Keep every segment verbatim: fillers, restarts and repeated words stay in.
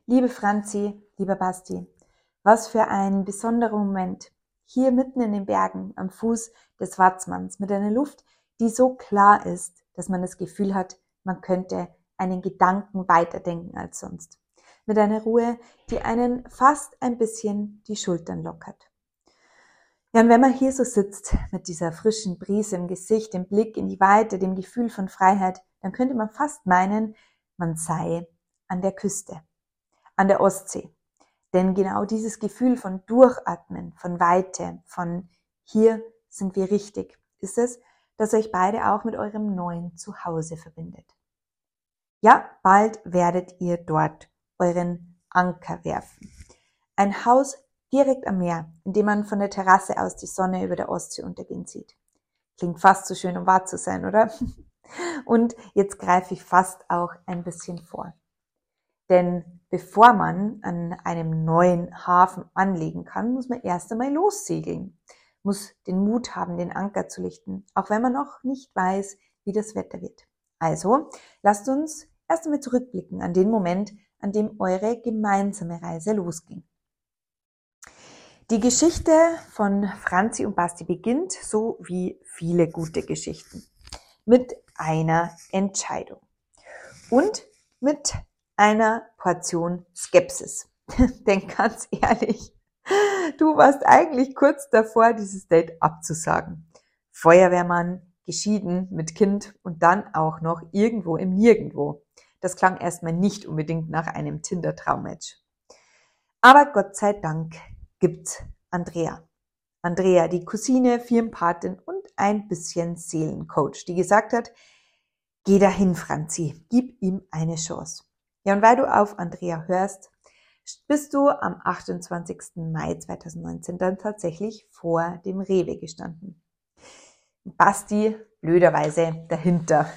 Liebe Franzi, lieber Basti, was für ein besonderer Moment. Hier mitten in den Bergen am Fuß des Watzmanns mit einer Luft, die so klar ist, dass man das Gefühl hat, man könnte einen Gedanken weiterdenken als sonst. Mit einer Ruhe, die einen fast ein bisschen die Schultern lockert. Ja, und wenn man hier so sitzt, mit dieser frischen Brise im Gesicht, dem Blick in die Weite, dem Gefühl von Freiheit, dann könnte man fast meinen, man sei an der Küste, an der Ostsee. Denn genau dieses Gefühl von Durchatmen, von Weite, von hier sind wir richtig, ist es, das euch beide auch mit eurem neuen Zuhause verbindet. Ja, bald werdet ihr dort euren Anker werfen. Ein Haus direkt am Meer, in dem man von der Terrasse aus die Sonne über der Ostsee untergehen sieht. Klingt fast so schön, um wahr zu sein, oder? Und jetzt greife ich fast auch ein bisschen vor. Denn bevor man an einem neuen Hafen anlegen kann, muss man erst einmal lossegeln, muss den Mut haben, den Anker zu lichten, auch wenn man noch nicht weiß, wie das Wetter wird. Also, lasst uns erst einmal zurückblicken an den Moment, an dem eure gemeinsame Reise losging. Die Geschichte von Franzi und Basti beginnt, so wie viele gute Geschichten, mit einer Entscheidung und mit einer Portion Skepsis. Denn ganz ehrlich, du warst eigentlich kurz davor, dieses Date abzusagen. Feuerwehrmann, geschieden, mit Kind und dann auch noch irgendwo im Nirgendwo. Das klang erstmal nicht unbedingt nach einem Tinder-Traummatch. Aber Gott sei Dank gibt's Andrea. Andrea, die Cousine, Firmenpatin und ein bisschen Seelencoach, die gesagt hat, geh dahin, Franzi, gib ihm eine Chance. Ja, und weil du auf Andrea hörst, bist du am achtundzwanzigsten Mai zweitausendneunzehn dann tatsächlich vor dem Rewe gestanden. Basti blöderweise dahinter.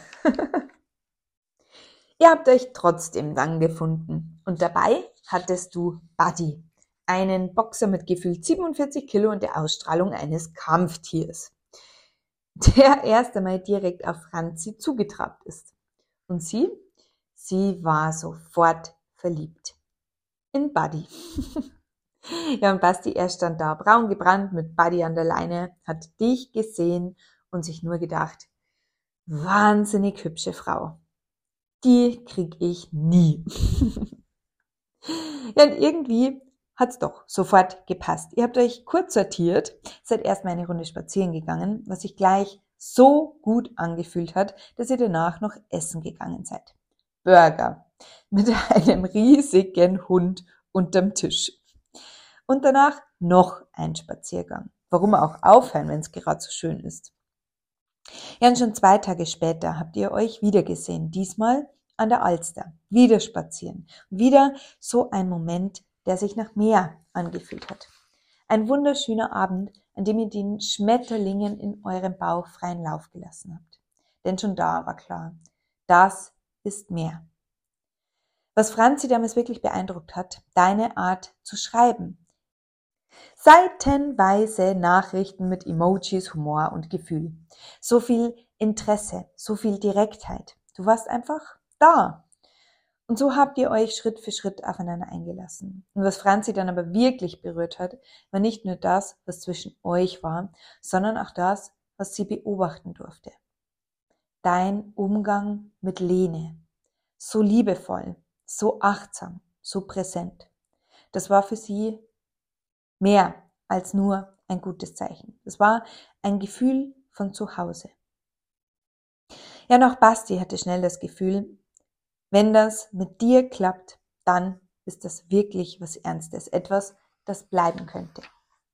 Ihr habt euch trotzdem dann gefunden und dabei hattest du Buddy, einen Boxer mit gefühlt siebenundvierzig Kilo und der Ausstrahlung eines Kampftiers, der erst einmal direkt auf Franzi zugetrabt ist. Und sie? Sie war sofort verliebt. In Buddy. Ja, und Basti, er stand da, braun gebrannt, mit Buddy an der Leine, hat dich gesehen und sich nur gedacht, wahnsinnig hübsche Frau. Die krieg ich nie. Ja, und irgendwie hat's doch sofort gepasst. Ihr habt euch kurz sortiert, seid erstmal eine Runde spazieren gegangen, was sich gleich so gut angefühlt hat, dass ihr danach noch essen gegangen seid. Burger mit einem riesigen Hund unterm Tisch. Und danach noch ein Spaziergang. Warum auch aufhören, wenn es gerade so schön ist. Ja, und schon zwei Tage später habt ihr euch wieder gesehen. Diesmal an der Alster. Wieder spazieren. Und wieder so ein Moment, der sich nach Meer angefühlt hat. Ein wunderschöner Abend, an dem ihr den Schmetterlingen in eurem Bauch freien Lauf gelassen habt. Denn schon da war klar, das ist mehr. Was Franzi damals wirklich beeindruckt hat, deine Art zu schreiben. Seitenweise Nachrichten mit Emojis, Humor und Gefühl. So viel Interesse, so viel Direktheit. Du warst einfach da. Und so habt ihr euch Schritt für Schritt aufeinander eingelassen. Und was Franzi dann aber wirklich berührt hat, war nicht nur das, was zwischen euch war, sondern auch das, was sie beobachten durfte. Dein Umgang mit Lene. So liebevoll, so achtsam, so präsent. Das war für sie mehr als nur ein gutes Zeichen. Das war ein Gefühl von Zuhause. Ja, und auch Basti hatte schnell das Gefühl, wenn das mit dir klappt, dann ist das wirklich was Ernstes, etwas, das bleiben könnte.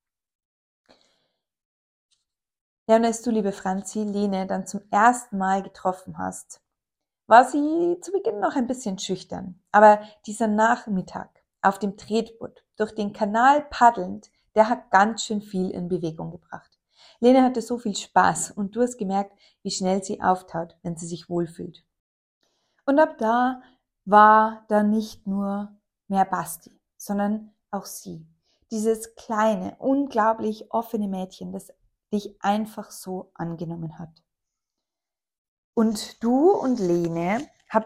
Ja, und als du, liebe Franzi, Lene dann zum ersten Mal getroffen hast, war sie zu Beginn noch ein bisschen schüchtern. Aber dieser Nachmittag auf dem Tretboot, durch den Kanal paddelnd, der hat ganz schön viel in Bewegung gebracht. Lene hatte so viel Spaß und du hast gemerkt, wie schnell sie auftaut, wenn sie sich wohlfühlt. Und ab da war da nicht nur mehr Basti, sondern auch sie. Dieses kleine, unglaublich offene Mädchen, das dich einfach so angenommen hat. Und du und Lene habt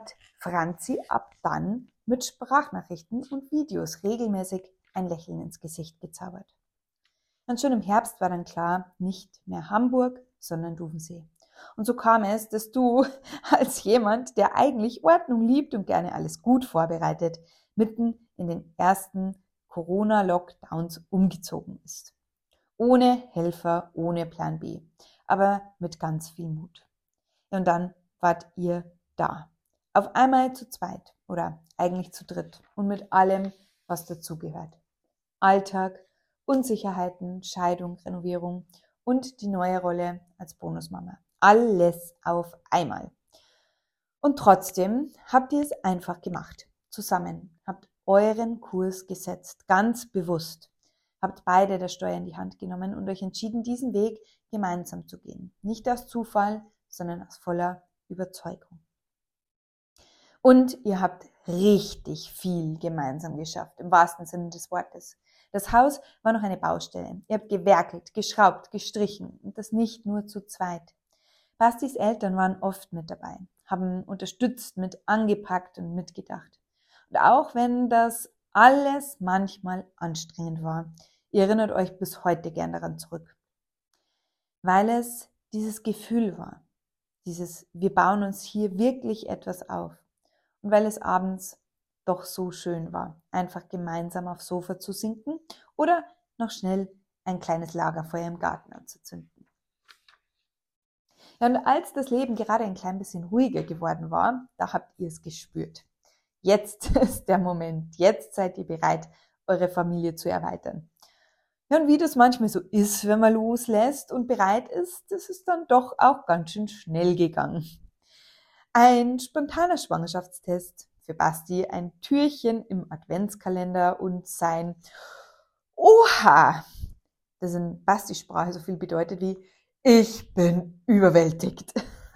Franzi ab dann mit Sprachnachrichten und Videos regelmäßig ein Lächeln ins Gesicht gezaubert. Und schon im Herbst war dann klar, nicht mehr Hamburg, sondern Duvensee. Und so kam es, dass du als jemand, der eigentlich Ordnung liebt und gerne alles gut vorbereitet, mitten in den ersten Corona-Lockdowns umgezogen ist. Ohne Helfer, ohne Plan B, aber mit ganz viel Mut. Und dann wart ihr da. Auf einmal zu zweit oder eigentlich zu dritt und mit allem, was dazugehört. Alltag, Unsicherheiten, Scheidung, Renovierung und die neue Rolle als Bonusmama. Alles auf einmal. Und trotzdem habt ihr es einfach gemacht. Zusammen. Habt euren Kurs gesetzt. Ganz bewusst. Habt beide das Steuer in die Hand genommen und euch entschieden, diesen Weg gemeinsam zu gehen. Nicht aus Zufall, sondern aus voller Überzeugung. Und ihr habt richtig viel gemeinsam geschafft, im wahrsten Sinne des Wortes. Das Haus war noch eine Baustelle. Ihr habt gewerkelt, geschraubt, gestrichen und das nicht nur zu zweit. Bastis Eltern waren oft mit dabei, haben unterstützt, mit angepackt und mitgedacht. Und auch wenn das alles manchmal anstrengend war, ihr erinnert euch bis heute gern daran zurück. Weil es dieses Gefühl war, dieses wir bauen uns hier wirklich etwas auf. Und weil es abends doch so schön war, einfach gemeinsam aufs Sofa zu sinken oder noch schnell ein kleines Lagerfeuer im Garten anzuzünden. Ja, und als das Leben gerade ein klein bisschen ruhiger geworden war, da habt ihr es gespürt. Jetzt ist der Moment, jetzt seid ihr bereit, eure Familie zu erweitern. Ja, und wie das manchmal so ist, wenn man loslässt und bereit ist, das ist dann doch auch ganz schön schnell gegangen. Ein spontaner Schwangerschaftstest für Basti, ein Türchen im Adventskalender und sein Oha, das in Basti-Sprache so viel bedeutet wie ich bin überwältigt.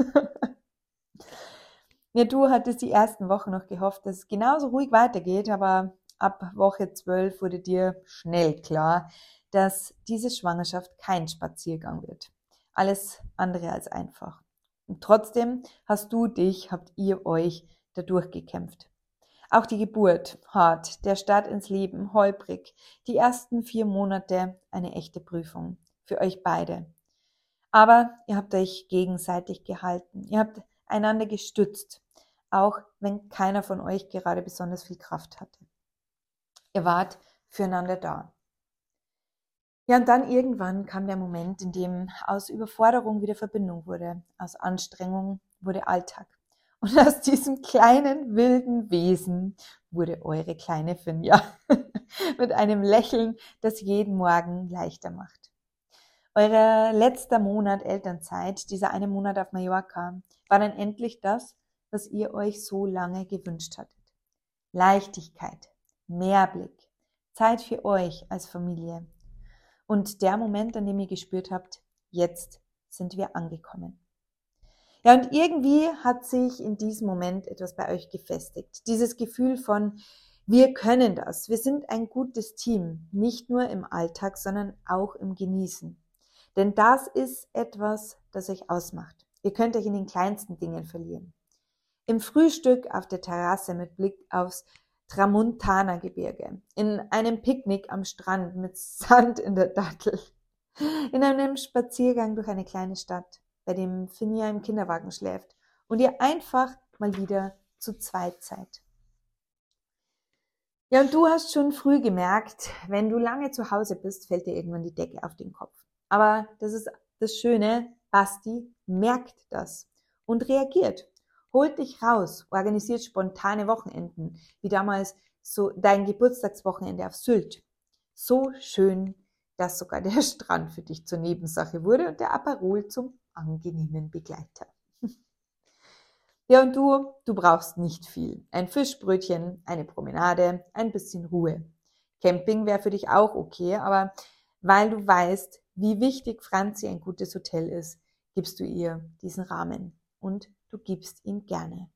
Ja, du hattest die ersten Wochen noch gehofft, dass es genauso ruhig weitergeht, aber ab Woche zwölf wurde dir schnell klar, dass diese Schwangerschaft kein Spaziergang wird. Alles andere als einfach. Und trotzdem hast du dich, habt ihr euch dadurch gekämpft. Auch die Geburt hart, der Start ins Leben holprig, die ersten vier Monate eine echte Prüfung für euch beide. Aber ihr habt euch gegenseitig gehalten, ihr habt einander gestützt, auch wenn keiner von euch gerade besonders viel Kraft hatte. Ihr wart füreinander da. Ja, und dann irgendwann kam der Moment, in dem aus Überforderung wieder Verbindung wurde, aus Anstrengung wurde Alltag. Und aus diesem kleinen, wilden Wesen wurde eure kleine Finja mit einem Lächeln, das jeden Morgen leichter macht. Euer letzter Monat Elternzeit, dieser eine Monat auf Mallorca, war dann endlich das, was ihr euch so lange gewünscht hattet. Leichtigkeit, Mehrblick, Zeit für euch als Familie. Und der Moment, an dem ihr gespürt habt, jetzt sind wir angekommen. Ja, und irgendwie hat sich in diesem Moment etwas bei euch gefestigt. Dieses Gefühl von, wir können das, wir sind ein gutes Team, nicht nur im Alltag, sondern auch im Genießen. Denn das ist etwas, das euch ausmacht. Ihr könnt euch in den kleinsten Dingen verlieren. Im Frühstück auf der Terrasse mit Blick aufs Tramontana-Gebirge, in einem Picknick am Strand mit Sand in der Dattel, in einem Spaziergang durch eine kleine Stadt, bei dem Finja im Kinderwagen schläft und ihr einfach mal wieder zu zweit seid. Ja, und du hast schon früh gemerkt, wenn du lange zu Hause bist, fällt dir irgendwann die Decke auf den Kopf. Aber das ist das Schöne, Basti merkt das und reagiert. Holt dich raus, organisiert spontane Wochenenden, wie damals so dein Geburtstagswochenende auf Sylt. So schön, dass sogar der Strand für dich zur Nebensache wurde und der Aperol zum angenehmen Begleiter. Ja, und du, du brauchst nicht viel. Ein Fischbrötchen, eine Promenade, ein bisschen Ruhe. Camping wäre für dich auch okay, aber weil du weißt, wie wichtig Franzi ein gutes Hotel ist, gibst du ihr diesen Rahmen und du gibst ihn gerne.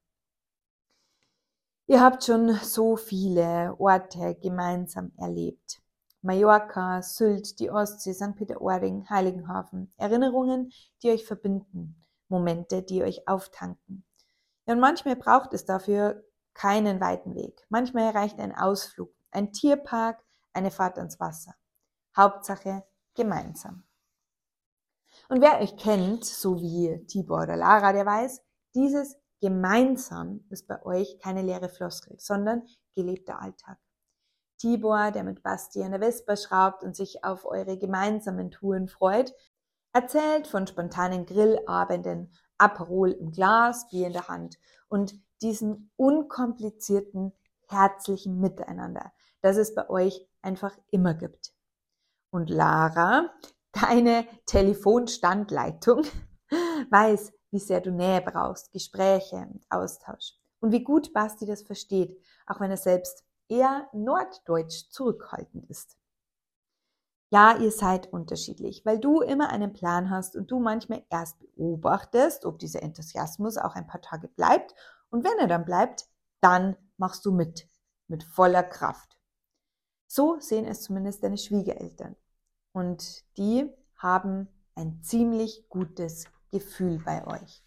Ihr habt schon so viele Orte gemeinsam erlebt. Mallorca, Sylt, die Ostsee, Sankt Peter-Ording, Heiligenhafen. Erinnerungen, die euch verbinden. Momente, die euch auftanken. Ja, und manchmal braucht es dafür keinen weiten Weg. Manchmal reicht ein Ausflug, ein Tierpark, eine Fahrt ans Wasser. Hauptsache gemeinsam. Und wer euch kennt, so wie Tibor oder Lara, der weiß, dieses gemeinsam ist bei euch keine leere Floskel, sondern gelebter Alltag. Tibor, der mit Basti an der Vespa schraubt und sich auf eure gemeinsamen Touren freut, erzählt von spontanen Grillabenden, Aperol im Glas, Bier in der Hand und diesem unkomplizierten, herzlichen Miteinander, das es bei euch einfach immer gibt. Und Lara, deine Telefonstandleitung, weiß, wie sehr du Nähe brauchst, Gespräche und Austausch. Und wie gut Basti das versteht, auch wenn er selbst eher norddeutsch zurückhaltend ist. Ja, ihr seid unterschiedlich, weil du immer einen Plan hast und du manchmal erst beobachtest, ob dieser Enthusiasmus auch ein paar Tage bleibt. Und wenn er dann bleibt, dann machst du mit, mit voller Kraft. So sehen es zumindest deine Schwiegereltern. Und die haben ein ziemlich gutes Gefühl bei euch.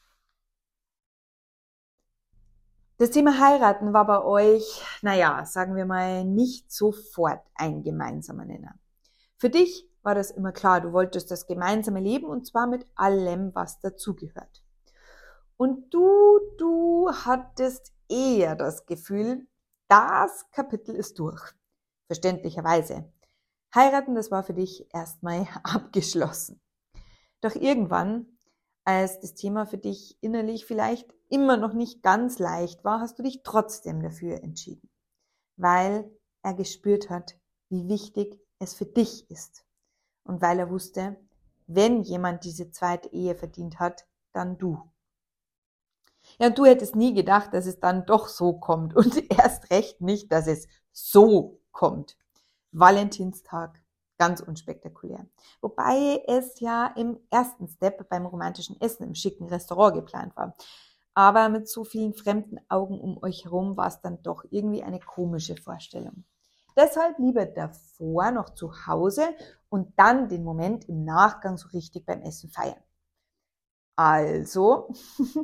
Das Thema Heiraten war bei euch, naja, sagen wir mal, nicht sofort ein gemeinsamer Nenner. Für dich war das immer klar, du wolltest das gemeinsame Leben und zwar mit allem, was dazugehört. Und du, du hattest eher das Gefühl, das Kapitel ist durch. Verständlicherweise. Heiraten, das war für dich erstmal abgeschlossen. Doch irgendwann, als das Thema für dich innerlich vielleicht immer noch nicht ganz leicht war, hast du dich trotzdem dafür entschieden, weil er gespürt hat, wie wichtig es für dich ist und weil er wusste, wenn jemand diese zweite Ehe verdient hat, dann du. Ja, und du hättest nie gedacht, dass es dann doch so kommt und erst recht nicht, dass es so kommt. Valentinstag. Ganz unspektakulär. Wobei es ja im ersten Step beim romantischen Essen im schicken Restaurant geplant war. Aber mit so vielen fremden Augen um euch herum war es dann doch irgendwie eine komische Vorstellung. Deshalb lieber davor noch zu Hause und dann den Moment im Nachgang so richtig beim Essen feiern. Also,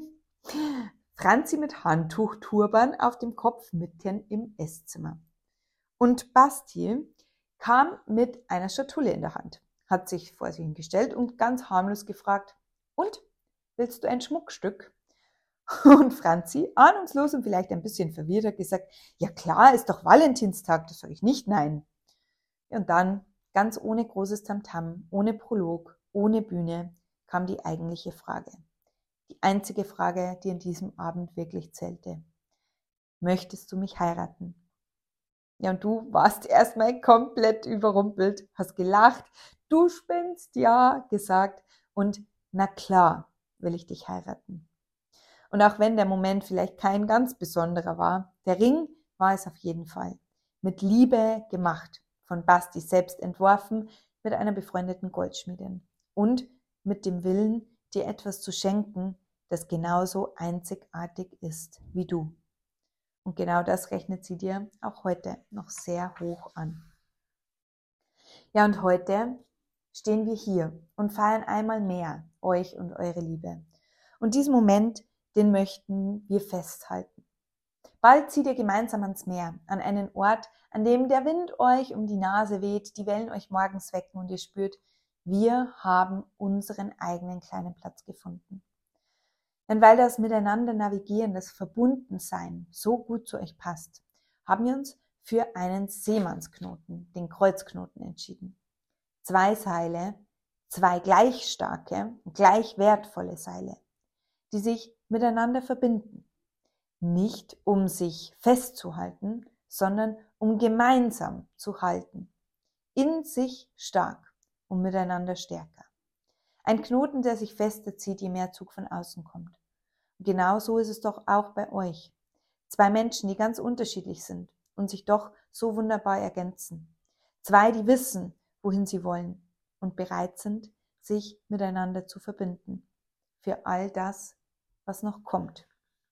Franzi mit Handtuch-Turban auf dem Kopf mitten im Esszimmer. Und Basti kam mit einer Schatulle in der Hand, hat sich vor sie hingestellt und ganz harmlos gefragt, und, willst du ein Schmuckstück? Und Franzi, ahnungslos und vielleicht ein bisschen verwirrt, hat gesagt, ja klar, ist doch Valentinstag, das sage ich nicht nein. Und dann, ganz ohne großes Tamtam, ohne Prolog, ohne Bühne, kam die eigentliche Frage. Die einzige Frage, die an diesem Abend wirklich zählte. Möchtest du mich heiraten? Ja, und du warst erstmal komplett überrumpelt, hast gelacht, du spinnst, ja, gesagt und na klar will ich dich heiraten. Und auch wenn der Moment vielleicht kein ganz besonderer war, der Ring war es auf jeden Fall. Mit Liebe gemacht, von Basti selbst entworfen, mit einer befreundeten Goldschmiedin und mit dem Willen, dir etwas zu schenken, das genauso einzigartig ist wie du. Und genau das rechnet sie dir auch heute noch sehr hoch an. Ja, und heute stehen wir hier und feiern einmal mehr euch und eure Liebe. Und diesen Moment, den möchten wir festhalten. Bald zieht ihr gemeinsam ans Meer, an einen Ort, an dem der Wind euch um die Nase weht, die Wellen euch morgens wecken und ihr spürt, wir haben unseren eigenen kleinen Platz gefunden. Denn weil das Miteinander navigieren, das Verbundensein so gut zu euch passt, haben wir uns für einen Seemannsknoten, den Kreuzknoten, entschieden. Zwei Seile, zwei gleich starke, gleich wertvolle Seile, die sich miteinander verbinden. Nicht um sich festzuhalten, sondern um gemeinsam zu halten. In sich stark und miteinander stärker. Ein Knoten, der sich fester zieht, je mehr Zug von außen kommt. Genau so ist es doch auch bei euch. Zwei Menschen, die ganz unterschiedlich sind und sich doch so wunderbar ergänzen. Zwei, die wissen, wohin sie wollen und bereit sind, sich miteinander zu verbinden. Für all das, was noch kommt.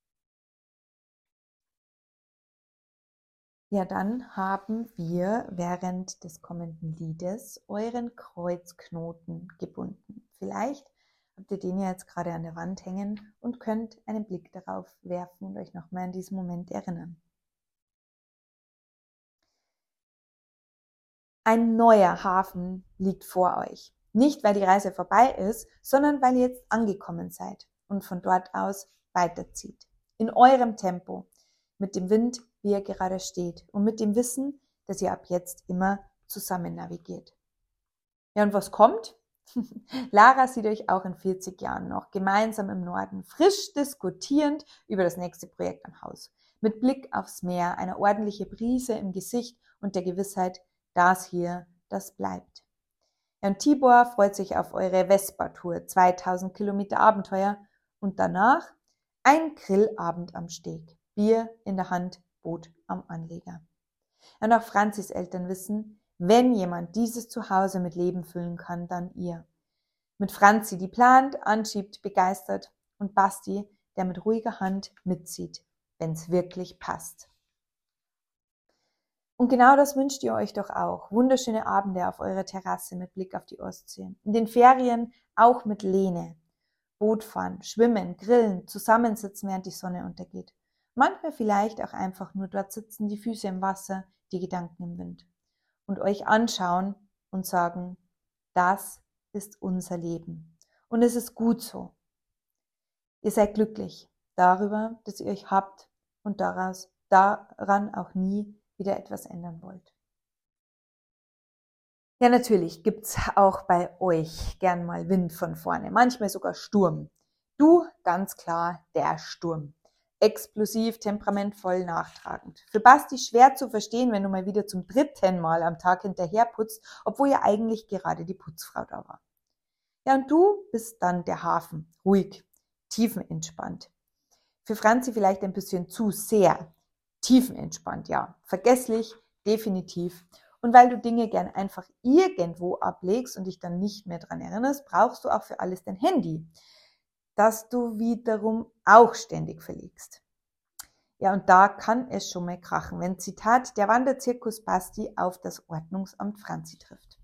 Ja, dann haben wir während des kommenden Liedes euren Kreuzknoten gebunden. Vielleicht habt ihr den ja jetzt gerade an der Wand hängen und könnt einen Blick darauf werfen und euch nochmal an diesen Moment erinnern. Ein neuer Hafen liegt vor euch. Nicht, weil die Reise vorbei ist, sondern weil ihr jetzt angekommen seid und von dort aus weiterzieht. In eurem Tempo, mit dem Wind, wie ihr gerade steht und mit dem Wissen, dass ihr ab jetzt immer zusammen navigiert. Ja, und was kommt? Lara sieht euch auch in vierzig Jahren noch gemeinsam im Norden, frisch diskutierend über das nächste Projekt am Haus. Mit Blick aufs Meer, eine ordentliche Brise im Gesicht und der Gewissheit, das hier, das bleibt. Ja, und Tibor freut sich auf eure Vespa-Tour, zweitausend Kilometer Abenteuer und danach ein Grillabend am Steg, Bier in der Hand, Boot am Anleger. Und auch Franzis Eltern wissen, wenn jemand dieses Zuhause mit Leben füllen kann, dann ihr. Mit Franzi, die plant, anschiebt, begeistert und Basti, der mit ruhiger Hand mitzieht, wenn's wirklich passt. Und genau das wünscht ihr euch doch auch. Wunderschöne Abende auf eurer Terrasse mit Blick auf die Ostsee. In den Ferien auch mit Lene. Bootfahren, schwimmen, grillen, zusammensitzen, während die Sonne untergeht. Manchmal vielleicht auch einfach nur dort sitzen, die Füße im Wasser, die Gedanken im Wind. Und euch anschauen und sagen, das ist unser Leben. Und es ist gut so. Ihr seid glücklich darüber, dass ihr euch habt und daraus, daran auch nie wieder etwas ändern wollt. Ja, natürlich gibt's auch bei euch gern mal Wind von vorne, manchmal sogar Sturm. Du, ganz klar, der Sturm. Explosiv, temperamentvoll, nachtragend. Für Basti schwer zu verstehen, wenn du mal wieder zum dritten Mal am Tag hinterher putzt, obwohl ja eigentlich gerade die Putzfrau da war. Ja, und du bist dann der Hafen, ruhig, tiefenentspannt. Für Franzi vielleicht ein bisschen zu sehr tiefenentspannt, ja. Vergesslich, definitiv. Und weil du Dinge gern einfach irgendwo ablegst und dich dann nicht mehr dran erinnerst, brauchst du auch für alles dein Handy, das du wiederum auch ständig verlegst. Ja, und da kann es schon mal krachen, wenn, Zitat, der Wanderzirkus Basti auf das Ordnungsamt Franzi trifft.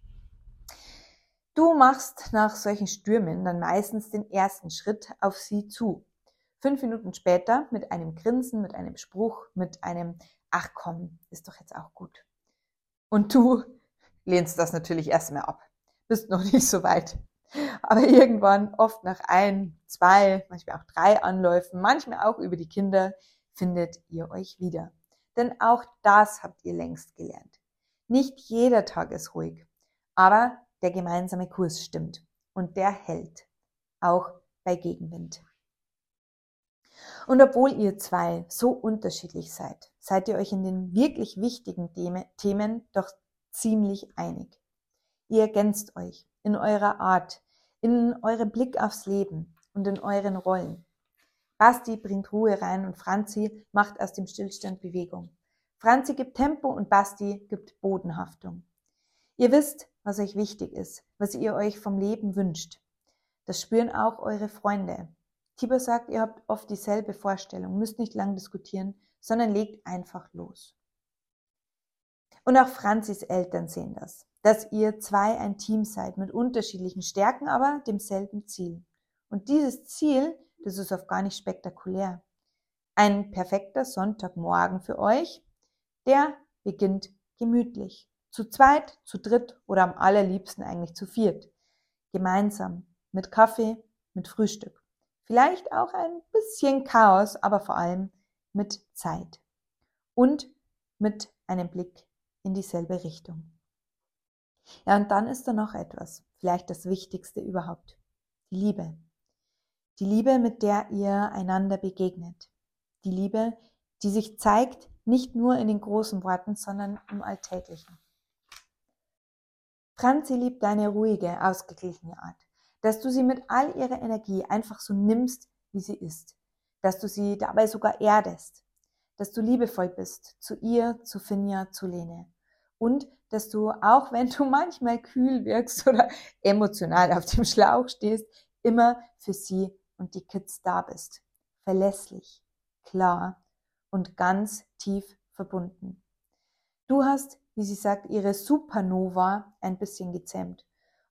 Du machst nach solchen Stürmen dann meistens den ersten Schritt auf sie zu. Fünf Minuten später mit einem Grinsen, mit einem Spruch, mit einem ach komm, ist doch jetzt auch gut. Und du lehnst das natürlich erstmal ab. Bist noch nicht so weit. Aber irgendwann, oft nach ein, zwei, manchmal auch drei Anläufen, manchmal auch über die Kinder, findet ihr euch wieder. Denn auch das habt ihr längst gelernt. Nicht jeder Tag ist ruhig, aber der gemeinsame Kurs stimmt und der hält, auch bei Gegenwind. Und obwohl ihr zwei so unterschiedlich seid, seid ihr euch in den wirklich wichtigen Themen doch ziemlich einig. Ihr ergänzt euch in eurer Art, in eurem Blick aufs Leben und in euren Rollen. Basti bringt Ruhe rein und Franzi macht aus dem Stillstand Bewegung. Franzi gibt Tempo und Basti gibt Bodenhaftung. Ihr wisst, was euch wichtig ist, was ihr euch vom Leben wünscht. Das spüren auch eure Freunde. Tibor sagt, ihr habt oft dieselbe Vorstellung, müsst nicht lang diskutieren, sondern legt einfach los. Und auch Franzis Eltern sehen das, dass ihr zwei ein Team seid mit unterschiedlichen Stärken, aber demselben Ziel. Und dieses Ziel, das ist oft gar nicht spektakulär. Ein perfekter Sonntagmorgen für euch, der beginnt gemütlich. Zu zweit, zu dritt oder am allerliebsten eigentlich zu viert. Gemeinsam, mit Kaffee, mit Frühstück. Vielleicht auch ein bisschen Chaos, aber vor allem mit Zeit. Und mit einem Blick in dieselbe Richtung. Ja, und dann ist da noch etwas, vielleicht das Wichtigste überhaupt. Die Liebe. Die Liebe, mit der ihr einander begegnet. Die Liebe, die sich zeigt, nicht nur in den großen Worten, sondern im Alltäglichen. Franzi liebt deine ruhige, ausgeglichene Art. Dass du sie mit all ihrer Energie einfach so nimmst, wie sie ist. Dass du sie dabei sogar erdest. Dass du liebevoll bist zu ihr, zu Finja, zu Lene. Und dass du, auch wenn du manchmal kühl wirkst oder emotional auf dem Schlauch stehst, immer für sie und die Kids da bist. Verlässlich, klar und ganz tief verbunden. Du hast, wie sie sagt, ihre Supernova ein bisschen gezähmt.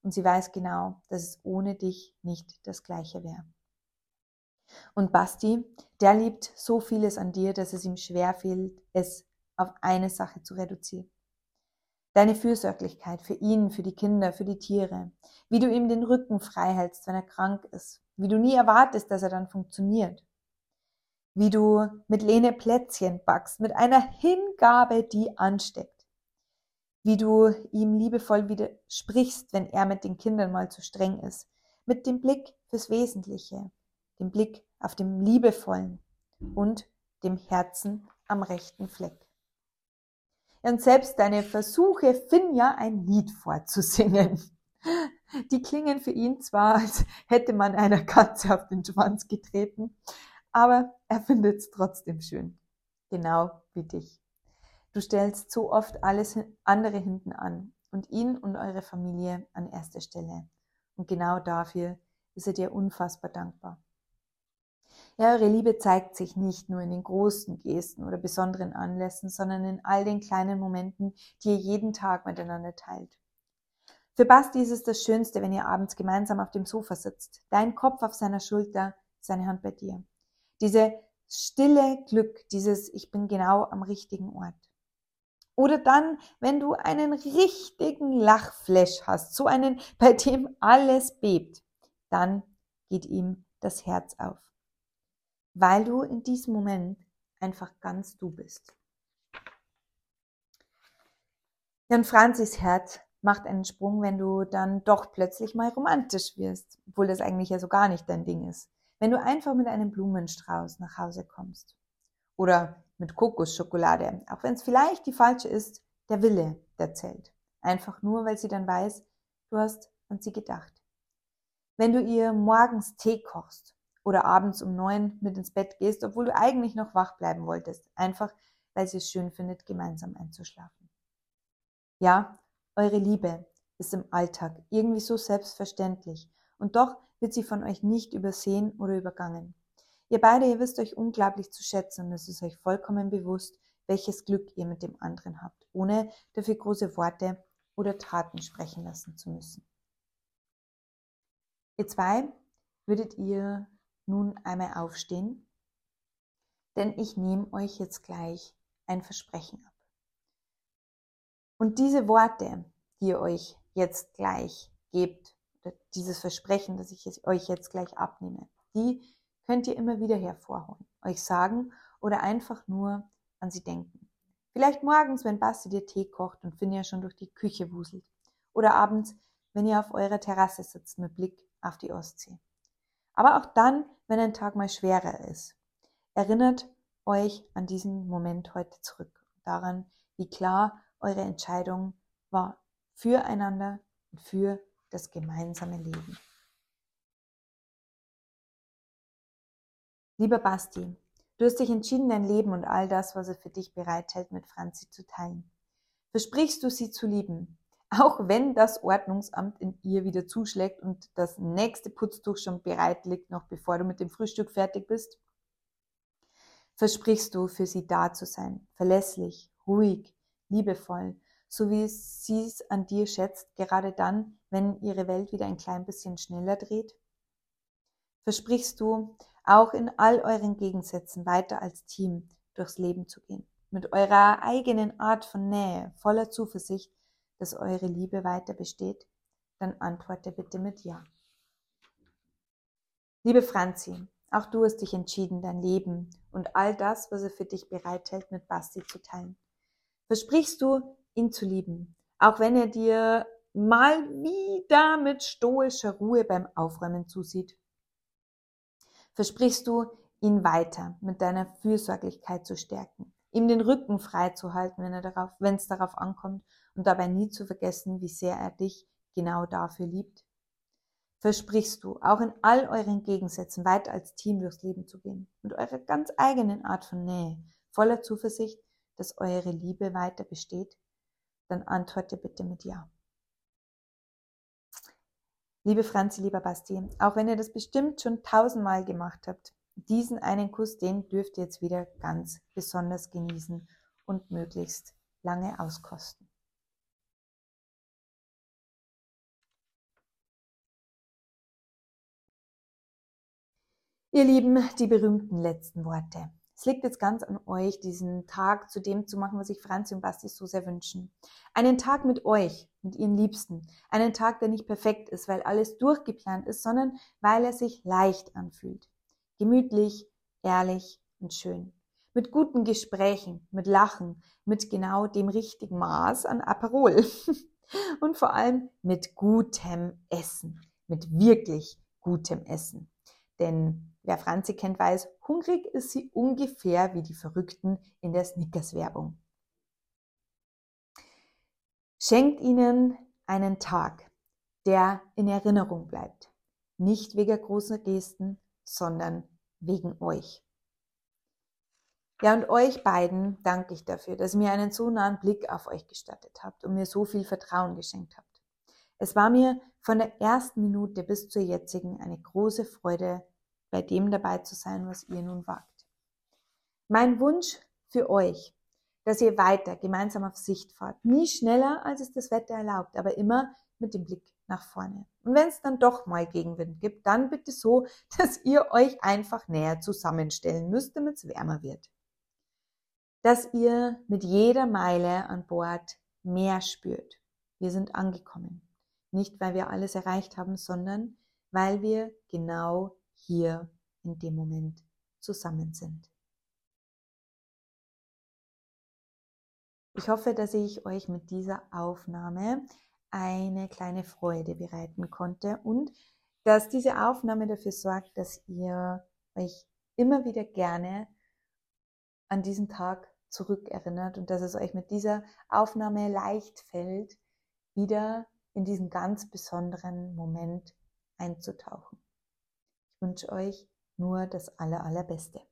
und sie weiß genau, dass es ohne dich nicht das Gleiche wäre. Und Basti, der liebt so vieles an dir, dass es ihm schwerfällt, es auf eine Sache zu reduzieren. Deine Fürsorglichkeit für ihn, für die Kinder, für die Tiere, wie du ihm den Rücken frei hältst, wenn er krank ist, wie du nie erwartest, dass er dann funktioniert, wie du mit Lene Plätzchen backst, mit einer Hingabe, die ansteckt, wie du ihm liebevoll widersprichst, wenn er mit den Kindern mal zu streng ist, mit dem Blick fürs Wesentliche, dem Blick auf dem Liebevollen und dem Herzen am rechten Fleck. Und selbst deine Versuche, Finja ein Lied vorzusingen, die klingen für ihn zwar, als hätte man einer Katze auf den Schwanz getreten, aber er findet es trotzdem schön, genau wie dich. Du stellst so oft alles andere hinten an und ihn und eure Familie an erster Stelle. Und genau dafür ist er dir unfassbar dankbar. Ja, eure Liebe zeigt sich nicht nur in den großen Gesten oder besonderen Anlässen, sondern in all den kleinen Momenten, die ihr jeden Tag miteinander teilt. Für Basti ist es das Schönste, wenn ihr abends gemeinsam auf dem Sofa sitzt, dein Kopf auf seiner Schulter, seine Hand bei dir. Diese stille Glück, dieses Ich bin genau am richtigen Ort. Oder dann, wenn du einen richtigen Lachflash hast, so einen, bei dem alles bebt, dann geht ihm das Herz auf. Weil du in diesem Moment einfach ganz du bist. Dann Franzis Herz macht einen Sprung, wenn du dann doch plötzlich mal romantisch wirst, obwohl das eigentlich ja so gar nicht dein Ding ist. Wenn du einfach mit einem Blumenstrauß nach Hause kommst. Oder mit Kokosschokolade, auch wenn es vielleicht die falsche ist, der Wille, der zählt. Einfach nur, weil sie dann weiß, du hast an sie gedacht. Wenn du ihr morgens Tee kochst oder abends um neun mit ins Bett gehst, obwohl du eigentlich noch wach bleiben wolltest, einfach weil sie es schön findet, gemeinsam einzuschlafen. Ja, eure Liebe ist im Alltag irgendwie so selbstverständlich und doch wird sie von euch nicht übersehen oder übergangen. Ihr beide, ihr wisst euch unglaublich zu schätzen und es ist euch vollkommen bewusst, welches Glück ihr mit dem anderen habt, ohne dafür große Worte oder Taten sprechen lassen zu müssen. Ihr zwei würdet ihr nun einmal aufstehen, denn ich nehme euch jetzt gleich ein Versprechen ab. Und diese Worte, die ihr euch jetzt gleich gebt, oder dieses Versprechen, das ich euch jetzt gleich abnehme, die könnt ihr immer wieder hervorholen, euch sagen oder einfach nur an sie denken. Vielleicht morgens, wenn Basti dir Tee kocht und Finja schon durch die Küche wuselt. Oder abends, wenn ihr auf eurer Terrasse sitzt mit Blick auf die Ostsee. Aber auch dann, wenn ein Tag mal schwerer ist. Erinnert euch an diesen Moment heute zurück. Daran, wie klar eure Entscheidung war. Füreinander und für das gemeinsame Leben. Lieber Basti, du hast dich entschieden, dein Leben und all das, was er für dich bereithält, mit Franzi zu teilen. Versprichst du, sie zu lieben, auch wenn das Ordnungsamt in ihr wieder zuschlägt und das nächste Putztuch schon bereit liegt, noch bevor du mit dem Frühstück fertig bist? Versprichst du, für sie da zu sein, verlässlich, ruhig, liebevoll, so wie sie es an dir schätzt, gerade dann, wenn ihre Welt wieder ein klein bisschen schneller dreht? Versprichst du, auch in all euren Gegensätzen weiter als Team durchs Leben zu gehen, mit eurer eigenen Art von Nähe, voller Zuversicht, dass eure Liebe weiter besteht? Dann antworte bitte mit Ja. Liebe Franzi, auch du hast dich entschieden, dein Leben und all das, was er für dich bereithält, mit Basti zu teilen. Versprichst du, ihn zu lieben, auch wenn er dir mal wieder mit stoischer Ruhe beim Aufräumen zusieht? Versprichst du, ihn weiter mit deiner Fürsorglichkeit zu stärken, ihm den Rücken frei zu halten, wenn er darauf, wenn es darauf ankommt, und dabei nie zu vergessen, wie sehr er dich genau dafür liebt? Versprichst du, auch in all euren Gegensätzen weiter als Team durchs Leben zu gehen, mit eurer ganz eigenen Art von Nähe, voller Zuversicht, dass eure Liebe weiter besteht? Dann antworte bitte mit Ja. Liebe Franzi, lieber Basti, auch wenn ihr das bestimmt schon tausendmal gemacht habt, diesen einen Kuss, den dürft ihr jetzt wieder ganz besonders genießen und möglichst lange auskosten. Ihr Lieben, die berühmten letzten Worte. Es liegt jetzt ganz an euch, diesen Tag zu dem zu machen, was sich Franzi und Basti so sehr wünschen. Einen Tag mit euch, mit ihren Liebsten. Einen Tag, der nicht perfekt ist, weil alles durchgeplant ist, sondern weil er sich leicht anfühlt. Gemütlich, ehrlich und schön. Mit guten Gesprächen, mit Lachen, mit genau dem richtigen Maß an Aperol. Und vor allem mit gutem Essen. Mit wirklich gutem Essen. Denn wer Franzi kennt, weiß, hungrig ist sie ungefähr wie die Verrückten in der Snickers-Werbung. Schenkt ihnen einen Tag, der in Erinnerung bleibt. Nicht wegen großen Gesten, sondern wegen euch. Ja, und euch beiden danke ich dafür, dass ihr mir einen so nahen Blick auf euch gestattet habt und mir so viel Vertrauen geschenkt habt. Es war mir von der ersten Minute bis zur jetzigen eine große Freude, bei dem dabei zu sein, was ihr nun wagt. Mein Wunsch für euch, dass ihr weiter gemeinsam auf Sicht fahrt. Nie schneller, als es das Wetter erlaubt, aber immer mit dem Blick nach vorne. Und wenn es dann doch mal Gegenwind gibt, dann bitte so, dass ihr euch einfach näher zusammenstellen müsst, damit es wärmer wird. Dass ihr mit jeder Meile an Bord mehr spürt. Wir sind angekommen. Nicht, weil wir alles erreicht haben, sondern weil wir genau hier in dem Moment zusammen sind. Ich hoffe, dass ich euch mit dieser Aufnahme eine kleine Freude bereiten konnte und dass diese Aufnahme dafür sorgt, dass ihr euch immer wieder gerne an diesen Tag zurückerinnert und dass es euch mit dieser Aufnahme leicht fällt, wieder in diesen ganz besonderen Moment einzutauchen. Ich wünsche euch nur das Aller, Allerbeste.